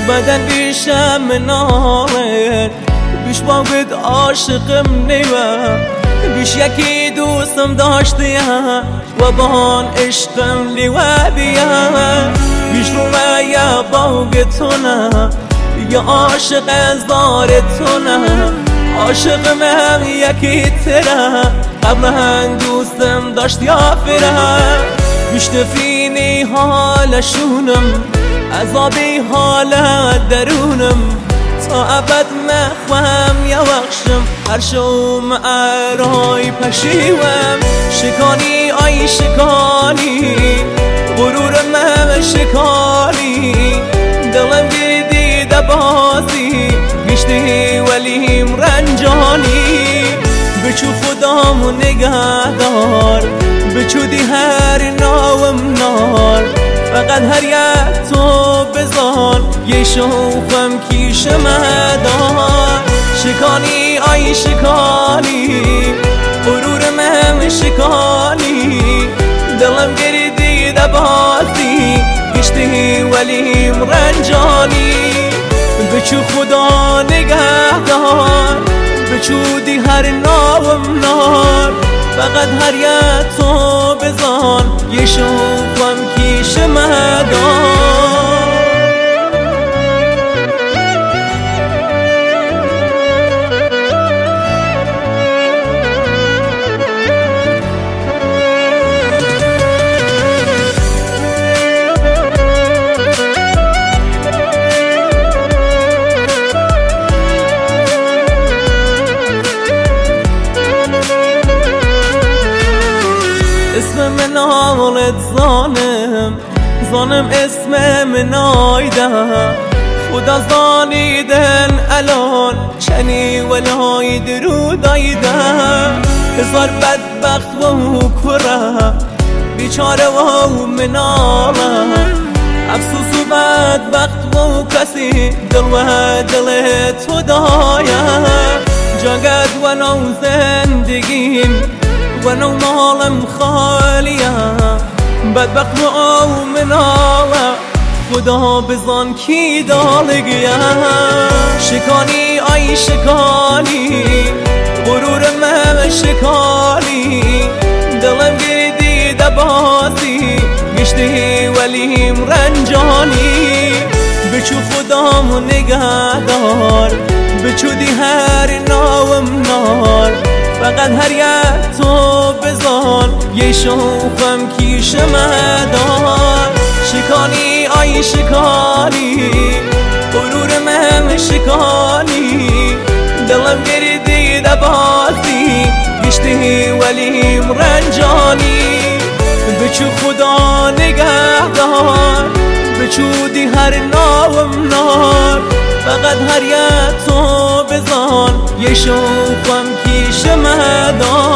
بدن بیشم مناره بیش باید عاشقم نیوه بیش یکی دوستم داشته و با آن عشقم لیوه بیه بیش رومه یا باگتونه یا عاشق ازدارتونه عاشقم هم یکی تره قبل هم دوستم داشت یا فره بیش تفینی حالشونم عذابی حال درونم تا ابد مخوام یا وخشم هر شوم ارای پشیوم شکانی آی شکانی غرورم هم شکانی دلم دیدی دبازی گشتی ولیم رنجانی بچو خدامو نگه دار بچودی هر ناوم نار فقط هر یک تو بزان یه شوفم کیش مدار شکانی آی شکانی غرورم هم شکانی دلم گردی دبازی گشتی ولیم رنجانی بچو خدا نگه دار بچودی هر ناوم نار فقط هر یک تو بزان یه شوفم کیش مدار اسم من آلت زانم اسم من آیده خدا زانیدن الان چنی ولای درود آیده هزار بدبخت و کره بیچاره و مناله افسوس و بدبخت و کسی دل و دل تو دایه جاگد و نو زندگیم و نو مالم خالیه بدبخت و مناله خدا بزان کی دالگیه شکانی آی شکانی غرورم هم شکانی دلم گردی دبازی گشتی ولیم رنجانی بچو خدامو نگه دار بچودی هر ناوم نار فقط هر یک تو بزان یه شوفم کیش مدار شکانی آی شکانی غرورم هم شکانی دلم گردی دبازی گشتی ولیم رنجانی بچو خدا نگه دار بچودی هر ناوم نار فقط هر یک تو بزان یه شوفم کیش مدار